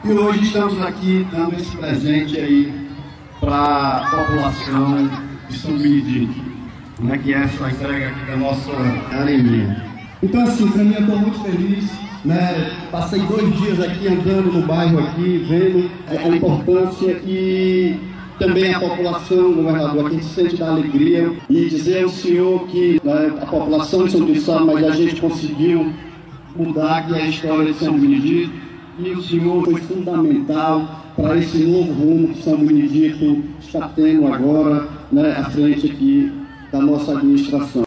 E hoje estamos aqui dando esse presente aí para a população de São Benedito, né, que é essa entrega aqui da nossa areninha. Então assim, para mim eu estou muito feliz, né? Passei 2 dias aqui andando no bairro aqui, vendo a importância e também a população, governador, aqui sente da alegria e dizer ao senhor que, né, a população de São Benedito sabe, mas a gente conseguiu mudar aqui a história de São Benedito e o senhor foi fundamental para esse novo rumo que São Benedito está tendo agora, né, à frente aqui da nossa administração.